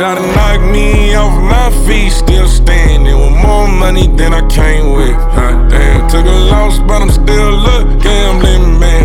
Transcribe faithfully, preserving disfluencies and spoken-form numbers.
Try to knock me off my feet, still standing with more money than I came with. God damn, took a loss, but I'm still a gambling man.